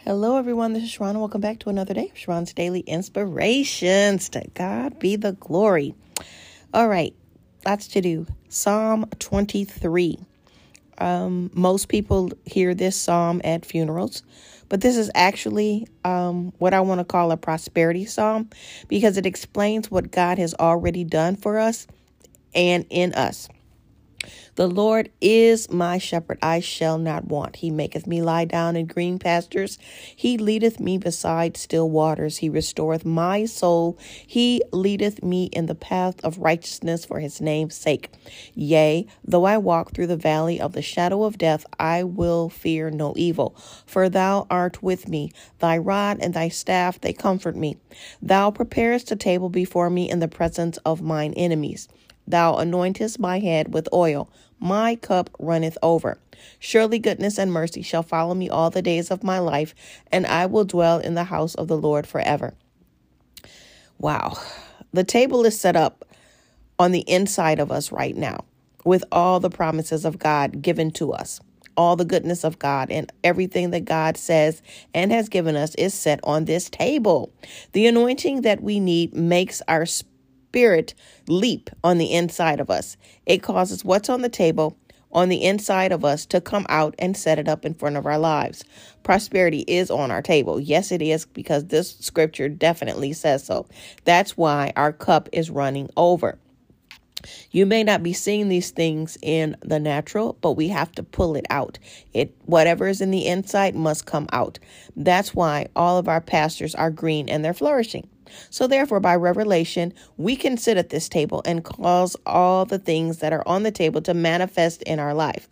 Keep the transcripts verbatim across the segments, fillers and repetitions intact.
Hello, everyone. This is Sharon. Welcome back to another day of Sharon's Daily Inspirations. To God be the glory. All right, lots to do. Psalm twenty-three. Um, most people hear this psalm at funerals, but this is actually um, what I want to call a prosperity psalm because it explains what God has already done for us and in us. The Lord is my shepherd, I shall not want. He maketh me lie down in green pastures. He leadeth me beside still waters. He restoreth my soul. He leadeth me in the path of righteousness for his name's sake. Yea, though I walk through the valley of the shadow of death, I will fear no evil. For thou art with me. Thy rod and thy staff, they comfort me. Thou preparest a table before me in the presence of mine enemies. Thou anointest my head with oil. My cup runneth over. Surely goodness and mercy shall follow me all the days of my life, and I will dwell in the house of the Lord forever. Wow. The table is set up on the inside of us right now with all the promises of God given to us. All the goodness of God and everything that God says and has given us is set on this table. The anointing that we need makes our spirit Spirit leap on the inside of us. It causes what's on the table on the inside of us to come out and set it up in front of our lives. Prosperity is on our table. Yes, it is, because this scripture definitely says so. That's why our cup is running over. You may not be seeing these things in the natural, but we have to pull it out. It, whatever is in the inside must come out. That's why all of our pastures are green and they're flourishing. So therefore, by revelation, we can sit at this table and cause all the things that are on the table to manifest in our life.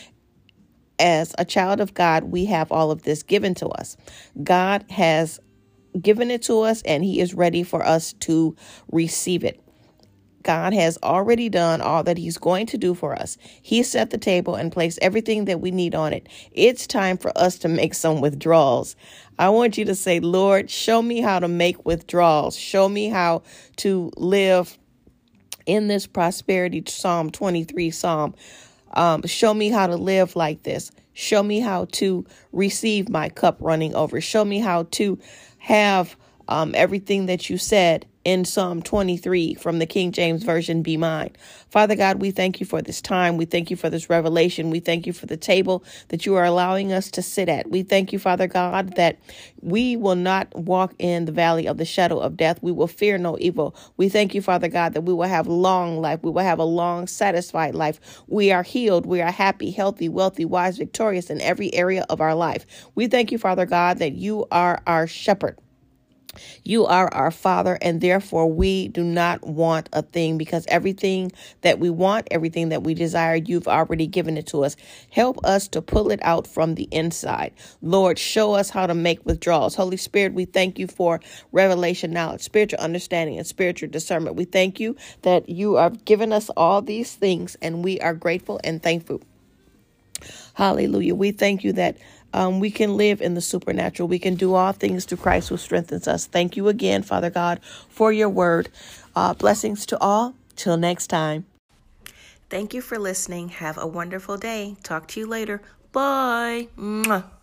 As a child of God, we have all of this given to us. God has given it to us, and he is ready for us to receive it. God has already done all that he's going to do for us. He set the table and placed everything that we need on it. It's time for us to make some withdrawals. I want you to say, Lord, show me how to make withdrawals. Show me how to live in this prosperity Psalm twenty-three Psalm. Um, show me how to live like this. Show me how to receive my cup running over. Show me how to have um, everything that you said in Psalm twenty-three from the King James Version be mine. Father God, we thank you for this time. We thank you for this revelation. We thank you for the table that you are allowing us to sit at. We thank you, Father God, that we will not walk in the valley of the shadow of death. We will fear no evil. We thank you, Father God, that we will have long life. We will have a long, satisfied life. We are healed. We are happy, healthy, wealthy, wise, victorious in every area of our life. We thank you, Father God, that you are our shepherd. You are our Father, and therefore we do not want a thing, because everything that we want, everything that we desire, you've already given it to us. Help us to pull it out from the inside. Lord, show us how to make withdrawals. Holy Spirit, we thank you for revelation, knowledge, spiritual understanding, and spiritual discernment. We thank you that you have given us all these things, and we are grateful and thankful. Hallelujah. We thank you that um, we can live in the supernatural. We can do all things through Christ who strengthens us. Thank you again, Father God, for your word. Uh, blessings to all. Till next time. Thank you for listening. Have a wonderful day. Talk to you later. Bye. Mwah.